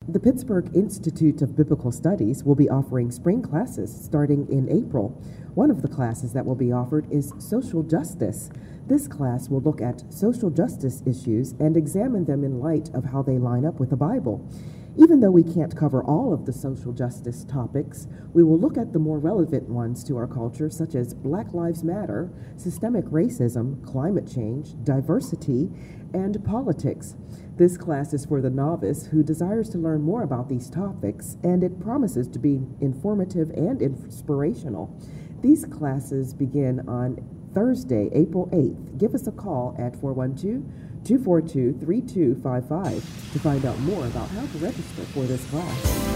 The Pittsburgh Institute of Biblical Studies will be offering spring classes starting in April. One of the classes that will be offered is Social Justice. This class will look at social justice issues and examine them in light of how they line up with the Bible. Even though we can't cover all of the social justice topics, we will look at the more relevant ones to our culture, such as Black Lives Matter, systemic racism, climate change, diversity, and politics. This class is for the novice who desires to learn more about these topics, and it promises to be informative and inspirational. These classes begin on Thursday, April 8th. Give us a call at 412-242-3255 to find out more about how to register for this class.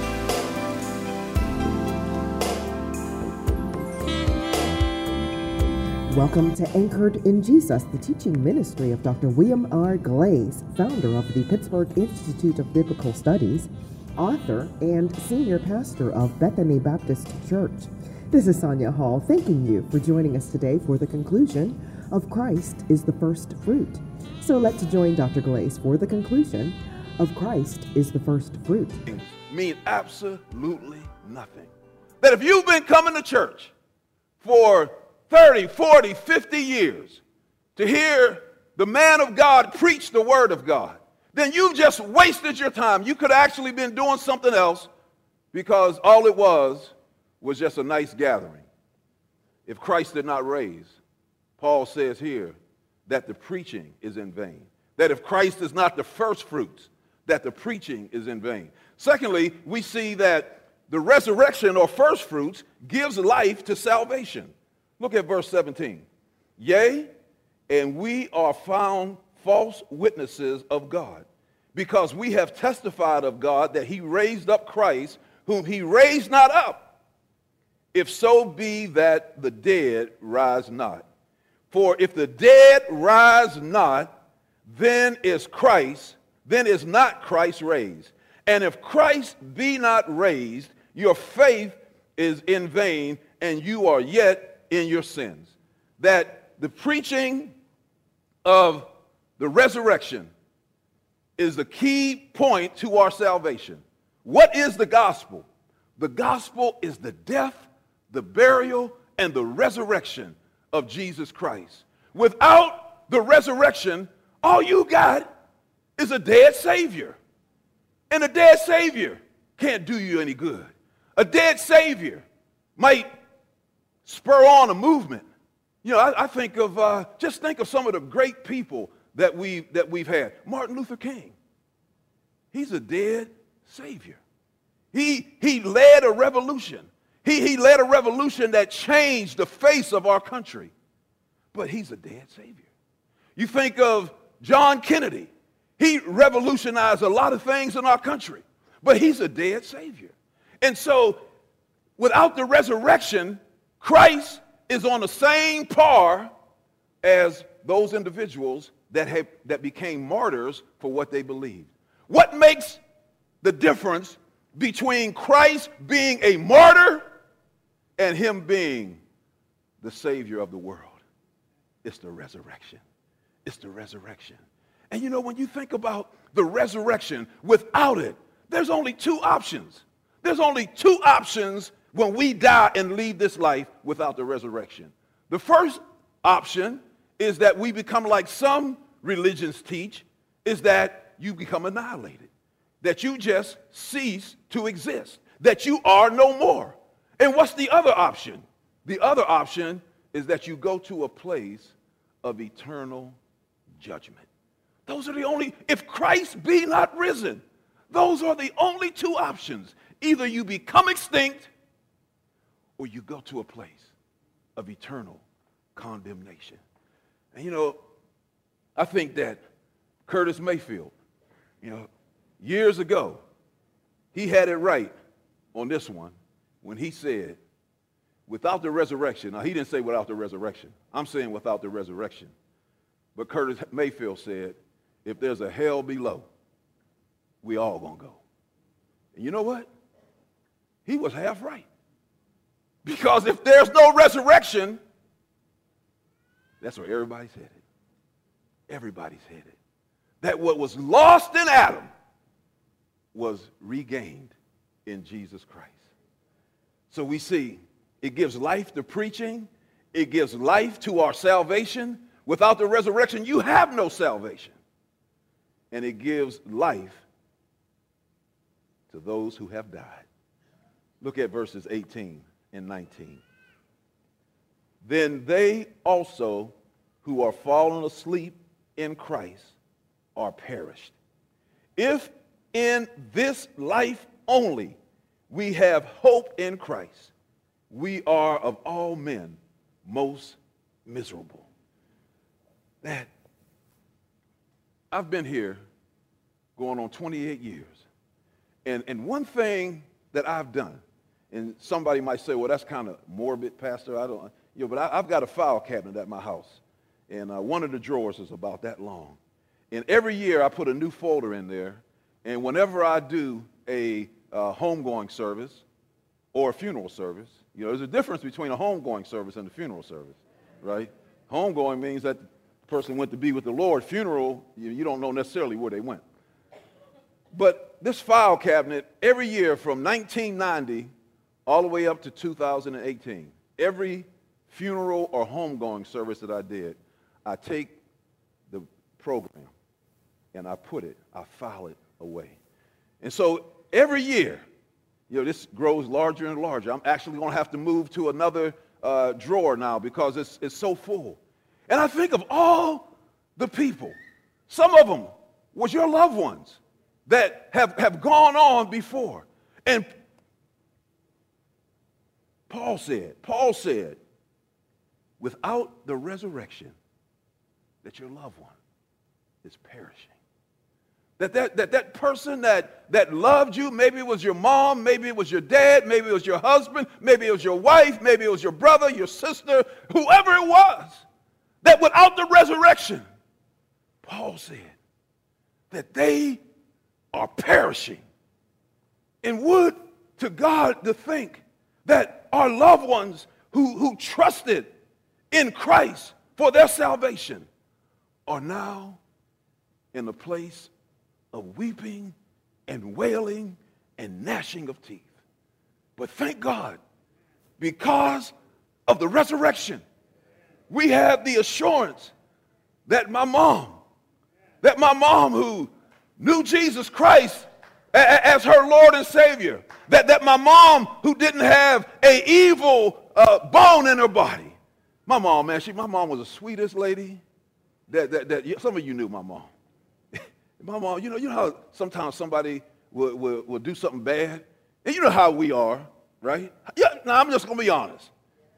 Welcome to Anchored in Jesus, the teaching ministry of Dr. William R. Glaze, founder of the Pittsburgh Institute of Biblical Studies, author, and senior pastor of Bethany Baptist Church. This is Sonia Hall, thanking you for joining us today for the conclusion of Christ is the First Fruit. So let's join Dr. Glaze for the conclusion of Christ is the First Fruit. Mean absolutely nothing. That if you've been coming to church for 30, 40, 50 years to hear the man of God preach the word of God, then you've just wasted your time. You could have actually been doing something else, because all it was just a nice gathering. If Christ did not raise, Paul says here that the preaching is in vain. That if Christ is not the first fruits, that the preaching is in vain. Secondly, we see that the resurrection or first fruits gives life to salvation. Look at verse 17. Yea, and we are found false witnesses of God, because we have testified of God that he raised up Christ, whom he raised not up, if so be that the dead rise not. For if the dead rise not, then is not Christ raised. And if Christ be not raised, your faith is in vain, and you are yet in your sins. That the preaching of the resurrection is the key point to our salvation. What is the gospel? The gospel is the death, the burial, and the resurrection of Jesus Christ. Without the resurrection, all you got is a dead Savior. And a dead Savior can't do you any good. A dead Savior might spur on a movement. You know, I think of, just think of some of the great people that we've had. Martin Luther King. He's a dead Savior. He led a revolution. He led a revolution that changed the face of our country. But he's a dead Savior. You think of John Kennedy. He revolutionized a lot of things in our country. But he's a dead Savior. And so, without the resurrection, Christ is on the same par as those individuals that became martyrs for what they believed. What makes the difference between Christ being a martyr and him being the Savior of the world? It's the resurrection. It's the resurrection. And you know, when you think about the resurrection, without it, there's only two options. There's only two options when we die and leave this life without the resurrection. The first option is that we become like some religions teach, is that you become annihilated, that you just cease to exist, that you are no more. And what's the other option? The other option is that you go to a place of eternal judgment. Those are the only, if Christ be not risen, those are the only two options. Either you become extinct or you go to a place of eternal condemnation. And you know, I think that Curtis Mayfield, you know, years ago, he had it right on this one when he said, without the resurrection, now he didn't say without the resurrection, I'm saying without the resurrection. But Curtis Mayfield said, if there's a hell below, we all gonna go. And you know what? He was half right. Because if there's no resurrection, that's where everybody's headed. Everybody's headed. That what was lost in Adam was regained in Jesus Christ. So we see it gives life to preaching. It gives life to our salvation. Without the resurrection, you have no salvation. And it gives life to those who have died. Look at verses 18 and 19. Then they also who are fallen asleep in Christ are perished. If in this life only we have hope in Christ, we are of all men most miserable. That I've been here going on 28 years. And one thing that I've done, and somebody might say, well, that's kind of morbid, Pastor. But I've got a file cabinet at my house. And one of the drawers is about that long. And every year I put a new folder in there. And whenever I do a homegoing service or a funeral service, there's a difference between a homegoing service and a funeral service, right? Homegoing means that the person went to be with the Lord. Funeral, you don't know necessarily where they went. But this file cabinet, every year from 1990 all the way up to 2018, every funeral or homegoing service that I did, I take the program and I file it away. And so every year, this grows larger and larger. I'm actually going to have to move to another drawer now because it's so full. And I think of all the people, some of them was your loved ones that have gone on before. And Paul said, without the resurrection, that your loved one is perishing. That person that loved you, maybe it was your mom, maybe it was your dad, maybe it was your husband, maybe it was your wife, maybe it was your brother, your sister, whoever it was, that without the resurrection, Paul said that they are perishing. And would to God to think that our loved ones who trusted in Christ for their salvation are now in a place of weeping and wailing and gnashing of teeth. But thank God, because of the resurrection, we have the assurance that my mom who knew Jesus Christ as her Lord and Savior, that my mom who didn't have an evil bone in her body, my mom was the sweetest lady that some of you knew my mom. My mom, you know how sometimes somebody will do something bad, and you know how we are, right? Yeah. Now I'm just gonna be honest.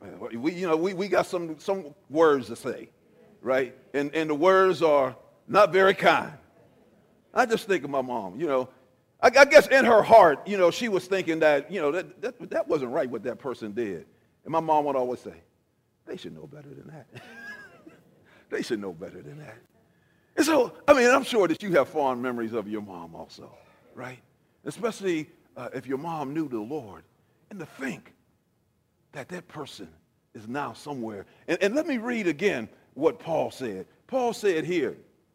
We got some words to say, right? And the words are not very kind. I just think of my mom. I guess in her heart, she was thinking that that wasn't right what that person did. And my mom would always say, they should know better than that. They should know better than that. And so, I'm sure that you have fond memories of your mom also, right? Especially if your mom knew the Lord. And to think that person is now somewhere. And let me read again what Paul said. Paul said here,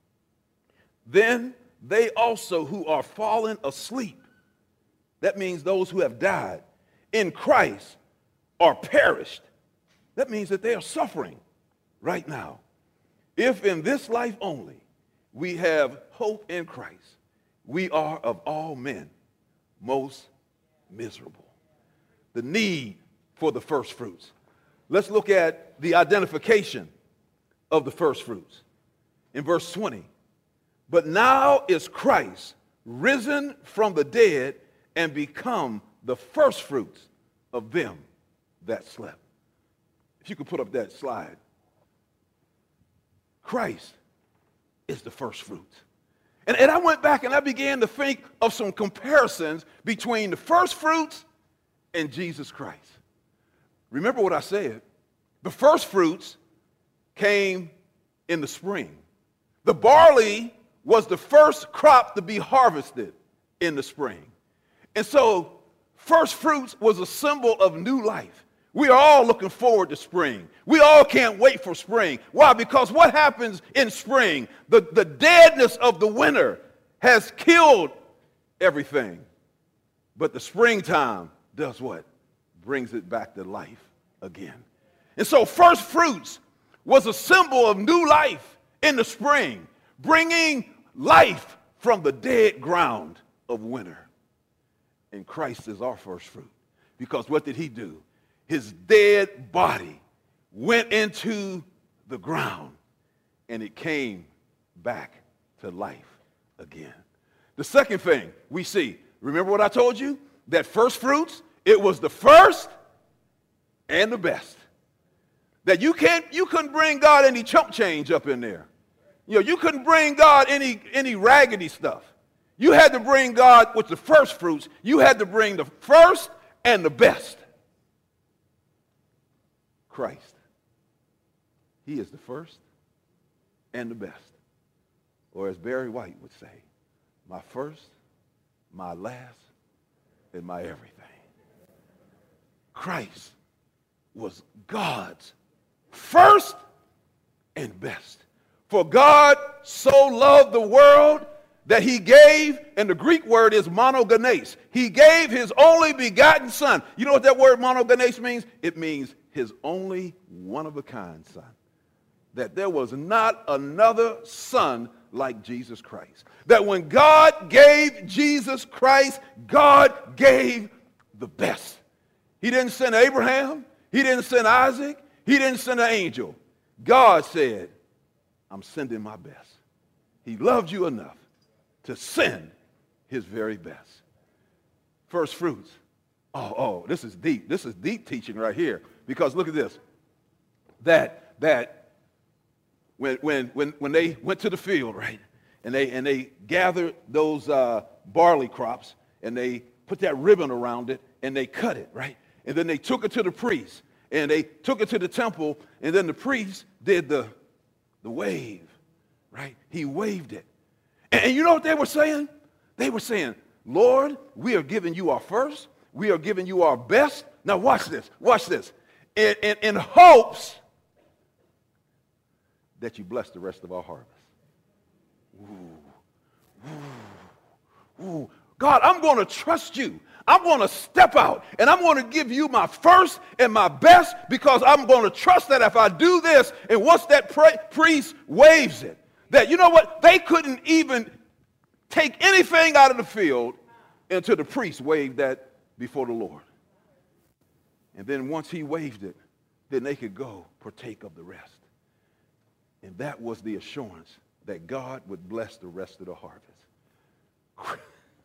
then they also who are fallen asleep, that means those who have died in Christ, are perished. That means that they are suffering right now. If in this life only we have hope in Christ, we are of all men most miserable. The need for the first fruits. Let's look at the identification of the first fruits. In verse 20, but now is Christ risen from the dead and become the first fruits of them that slept. If you could put up that slide. Christ is the first fruits. And I went back and I began to think of some comparisons between the first fruits and Jesus Christ. Remember what I said. The first fruits came in the spring. The barley was the first crop to be harvested in the spring. And so first fruits was a symbol of new life. We are all looking forward to spring. We all can't wait for spring. Why? Because what happens in spring? The deadness of the winter has killed everything. But the springtime does what? Brings it back to life again. And so first fruits was a symbol of new life in the spring, bringing life from the dead ground of winter. And Christ is our first fruit. Because what did he do? His dead body went into the ground and it came back to life again. The second thing we see, remember what I told you? That first fruits, it was the first and the best. That you couldn't bring God any chump change up in there. You couldn't bring God any raggedy stuff. You had to bring God with the first fruits. You had to bring the first and the best. Christ. He is the first and the best. Or as Barry White would say, my first, my last, and my everything. Christ was God's first and best. For God so loved the world that he gave, and the Greek word is monogenes. He gave his only begotten son. You know what that word monogenes means? It means his only one-of-a-kind son. That there was not another son like Jesus Christ. That when God gave Jesus Christ, God gave the best. He didn't send Abraham. He didn't send Isaac. He didn't send an angel. God said, I'm sending my best. He loved you enough to send his very best. First fruits. Oh, this is deep. This is deep teaching right here. Because look at this. That when they went to the field, right, and they gathered those barley crops, and they put that ribbon around it, and they cut it, right? And then they took it to the priest, and they took it to the temple, and then the priest did the wave, right? He waved it. And you know what they were saying? They were saying, Lord, we are giving you our first. We are giving you our best. Now watch this. Watch this. In hopes that you bless the rest of our harvest. Ooh. God, I'm going to trust you. I'm going to step out, and I'm going to give you my first and my best, because I'm going to trust that if I do this, and once that priest waves it, that, you know what, they couldn't even take anything out of the field until the priest waved that before the Lord. And then once he waved it, then they could go partake of the rest. And that was the assurance that God would bless the rest of the harvest.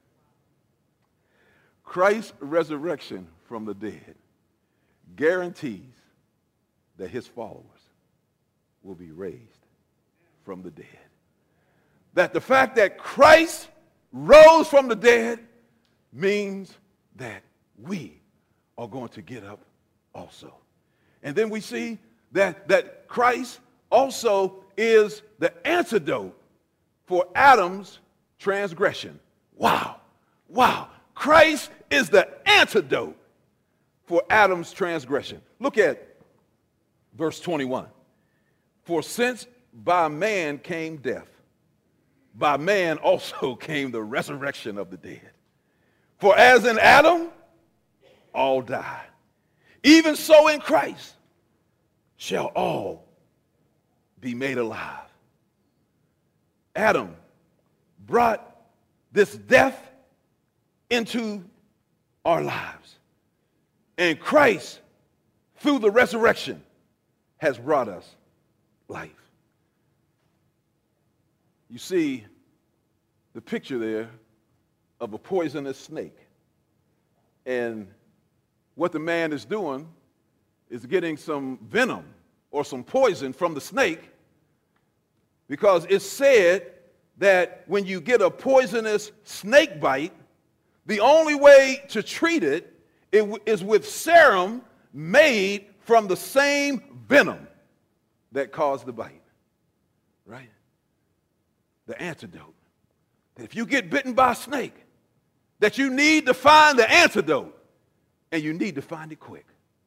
Christ's resurrection from the dead guarantees that his followers will be raised from the dead. That the fact that Christ rose from the dead means that we are going to get up also. And then we see that Christ also is the antidote for Adam's transgression. Wow. Christ is the antidote for Adam's transgression. Look at verse 21. For since by man came death, by man also came the resurrection of the dead. For as in Adam, all die. Even so in Christ shall all be made alive. Adam brought this death into our lives. And Christ, through the resurrection, has brought us life. You see the picture there of a poisonous snake. And what the man is doing is getting some venom or some poison from the snake, because it's said that when you get a poisonous snake bite, the only way to treat it is with serum made from the same venom that caused the bite, right? The antidote. That if you get bitten by a snake, that you need to find the antidote, and you need to find it quick.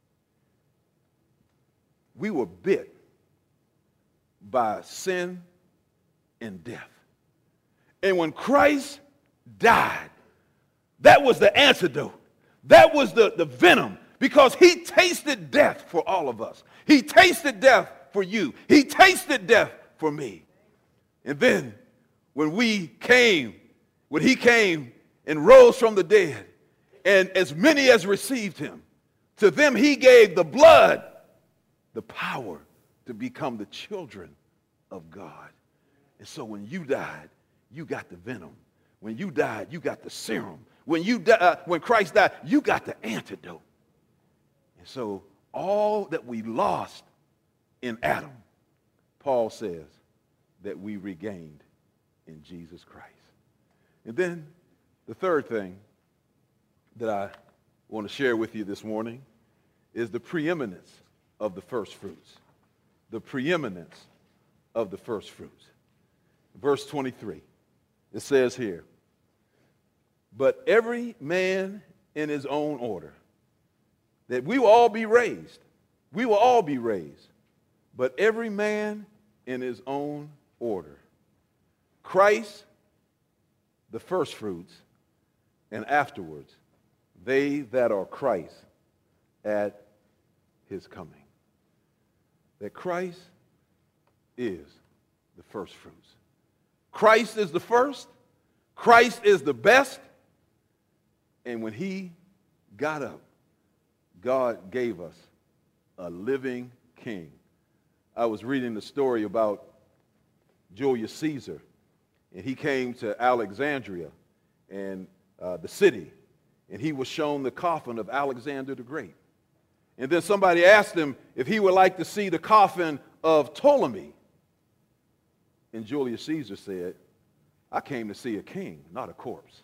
We were bit by sin and death. And when Christ died That was the antidote. That was the venom, because he tasted death for all of us. He tasted death for you. He tasted death for me. And then when he came and rose from the dead, and as many as received him, to them he gave the blood, the power to become the children of God. And so when you died, you got the venom. When you died, you got the serum. When Christ died, you got the antidote. And so all that we lost in Adam, Paul says that we regained in Jesus Christ. And then the third thing that I want to share with you this morning is the preeminence of the first fruits. The preeminence of the first fruits. Verse 23, it says here, but every man in his own order, that we will all be raised. We will all be raised, but every man in his own order. Christ, the first fruits, and afterwards, they that are Christ at his coming. That Christ is the first fruits. Christ is the first. Christ is the best. And when he got up, God gave us a living king. I was reading the story about Julius Caesar, and he came to Alexandria, and the city, and he was shown the coffin of Alexander the Great. And then somebody asked him if he would like to see the coffin of Ptolemy. And Julius Caesar said, I came to see a king, not a corpse.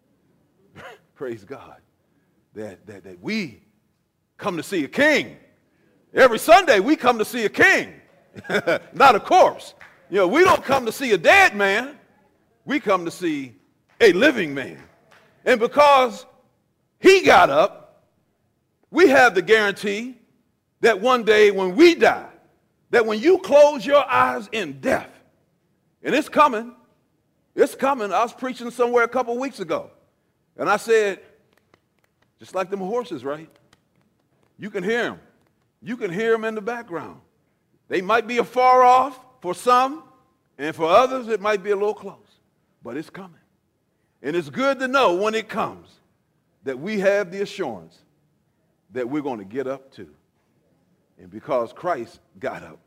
Praise God. That we come to see a king. Every Sunday we come to see a king, not a corpse. You know, we don't come to see a dead man. We come to see a living man. And because he got up, we have the guarantee that one day when we die, that when you close your eyes in death, and it's coming. I was preaching somewhere a couple weeks ago, and I said, just like them horses, right? You can hear them. You can hear them in the background. They might be afar off for some, and for others it might be a little close, but it's coming. And it's good to know when it comes that we have the assurance that we're going to get up too. And because Christ got up,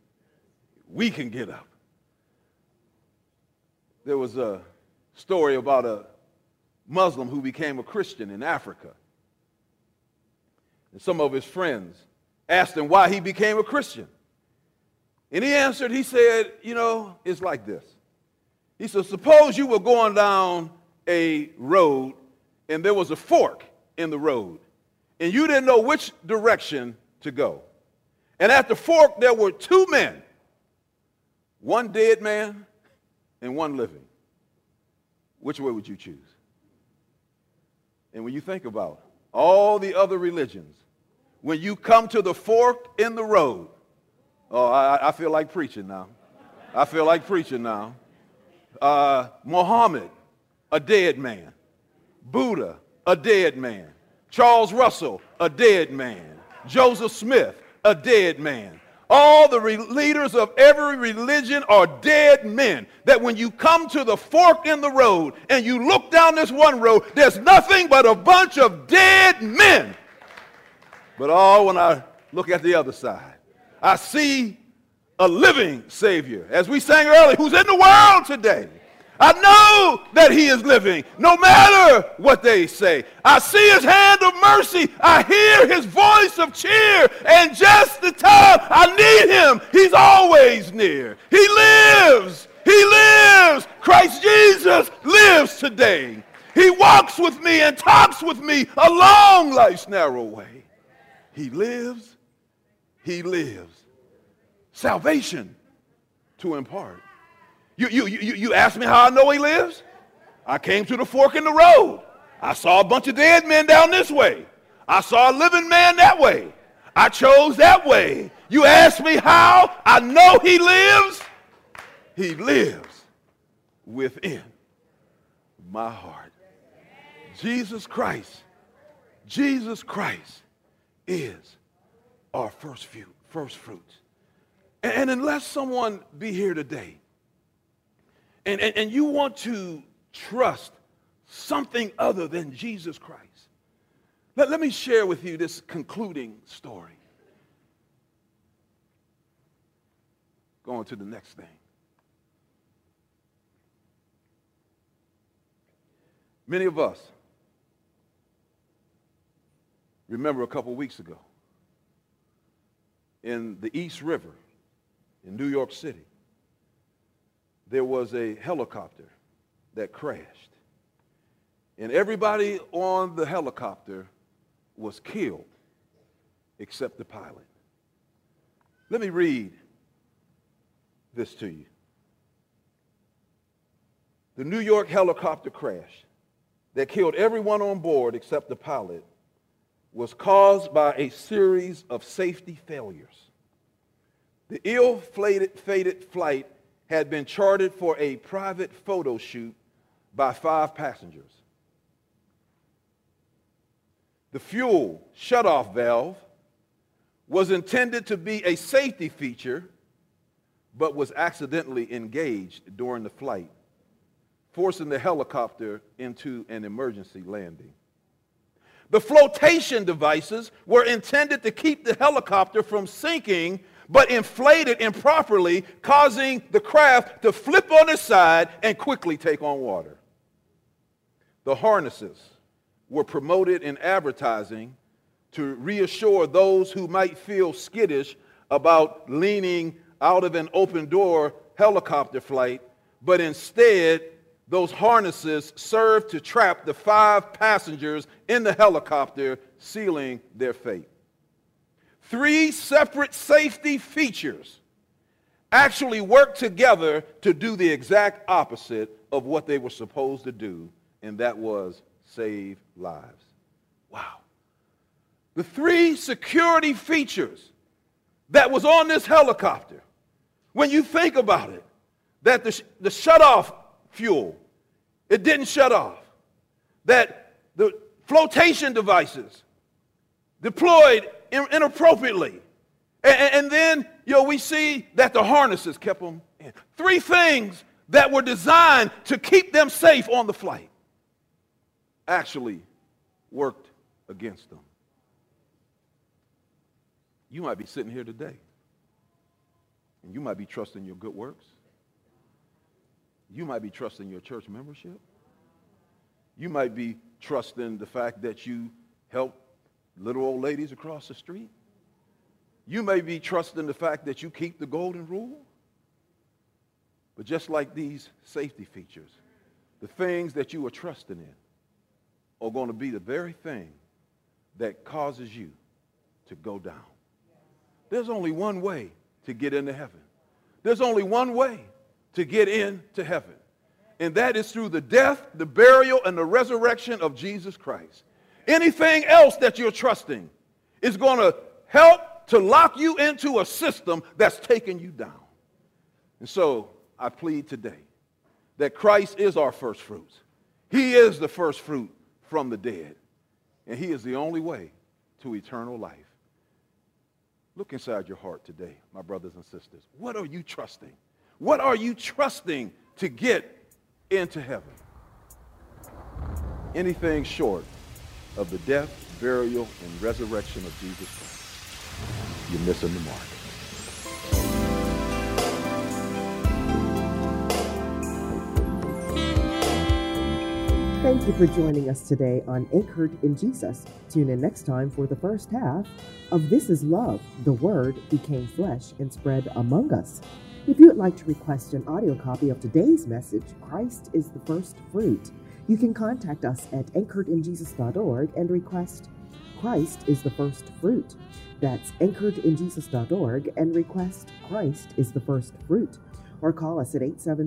we can get up. There was a story about a Muslim who became a Christian in Africa. And some of his friends asked him why he became a Christian. And he answered, he said, you know, it's like this. He said, suppose you were going down a road and there was a fork in the road and you didn't know which direction to go. And at the fork there were two men, one dead man and one living. Which way would you choose? And when you think about all the other religions, when you come to the fork in the road, oh, I feel like preaching now. I feel like preaching now. Muhammad, a dead man. Buddha, a dead man. Charles Russell, a dead man. Joseph Smith, a dead man. All the leaders of every religion are dead men. That when you come to the fork in the road and you look down this one road, there's nothing but a bunch of dead men. But when I look at the other side, I see a living Savior, as we sang earlier, who's in the world today. I know that he is living, no matter what they say. I see his hand of mercy. I hear his voice of cheer. And just the time I need him, he's always near. He lives. He lives. Christ Jesus lives today. He walks with me and talks with me along life's narrow way. He lives. He lives. Salvation to impart. You ask me how I know he lives? I came to the fork in the road. I saw a bunch of dead men down this way. I saw a living man that way. I chose that way. You ask me how I know he lives? He lives within my heart. Jesus Christ is our first fruits. And unless someone be here today and you want to trust something other than Jesus Christ, let me share with you this concluding story. Going to the next thing. Many of us remember a couple weeks ago in the East River in New York City, there was a helicopter that crashed. And everybody on the helicopter was killed except the pilot. Let me read this to you. The New York helicopter crash that killed everyone on board except the pilot was caused by a series of safety failures. The ill-fated flight had been chartered for a private photo shoot by 5 passengers. The fuel shutoff valve was intended to be a safety feature, but was accidentally engaged during the flight, forcing the helicopter into an emergency landing. The flotation devices were intended to keep the helicopter from sinking, but inflated improperly, causing the craft to flip on its side and quickly take on water. The harnesses were promoted in advertising to reassure those who might feel skittish about leaning out of an open-door helicopter flight, but instead, those harnesses served to trap the 5 passengers in the helicopter, sealing their fate. 3 separate safety features actually worked together to do the exact opposite of what they were supposed to do, and that was save lives. Wow. The 3 security features that was on this helicopter, when you think about it, that the shut-off fuel, it didn't shut off. That the flotation devices deployed inappropriately. And then, we see that the harnesses kept them in. 3 things that were designed to keep them safe on the flight actually worked against them. You might be sitting here today, and you might be trusting your good works. You might be trusting your church membership. You might be trusting the fact that you help little old ladies across the street. You may be trusting the fact that you keep the golden rule. But just like these safety features, the things that you are trusting in are going to be the very thing that causes you to go down. There's only one way to get into heaven. There's only one way to get into heaven. And that is through the death, the burial, and the resurrection of Jesus Christ. Anything else that you're trusting is going to help to lock you into a system that's taking you down. And so I plead today that Christ is our first fruits. He is the first fruit from the dead. And he is the only way to eternal life. Look inside your heart today, my brothers and sisters. What are you trusting? What are you trusting to get into heaven? Anything short of the death, burial, and resurrection of Jesus Christ, you're missing the mark. Thank you for joining us today on Anchored in Jesus. Tune in next time for the first half of This is Love, the Word Became Flesh and Spread Among Us. If you would like to request an audio copy of today's message, Christ is the First Fruit, you can contact us at anchoredinjesus.org and request Christ is the First Fruit. That's anchoredinjesus.org and request Christ is the First Fruit. Or call us at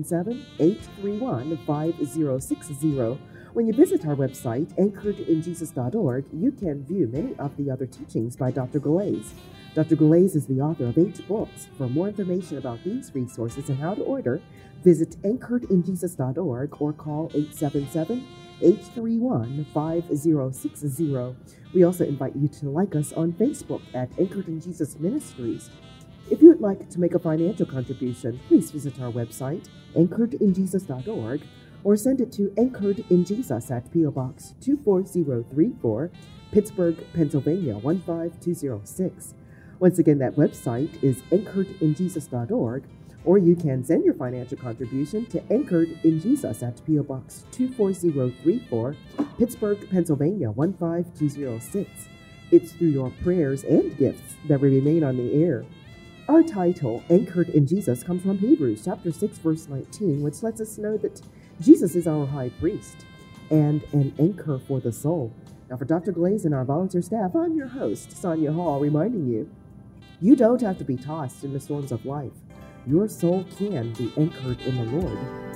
877-831-5060. When you visit our website, anchoredinjesus.org, you can view many of the other teachings by Dr. Gullais. Dr. Gullais is the author of 8 books. For more information about these resources and how to order, visit anchoredinjesus.org or call 831-5060. We also invite you to like us on Facebook at Anchored in Jesus Ministries. If you would like to make a financial contribution, please visit our website, anchoredinjesus.org, or send it to Anchored in Jesus at P.O. Box 24034, Pittsburgh, Pennsylvania 15206. Once again, that website is anchoredinjesus.org, or you can send your financial contribution to Anchored in Jesus at P.O. Box 24034, Pittsburgh, Pennsylvania 15206. It's through your prayers and gifts that we remain on the air. Our title, Anchored in Jesus, comes from Hebrews chapter 6, verse 19, which lets us know that Jesus is our high priest and an anchor for the soul. Now, for Dr. Glaze and our volunteer staff, I'm your host, Sonia Hall, reminding you, you don't have to be tossed in the storms of life. Your soul can be anchored in the Lord.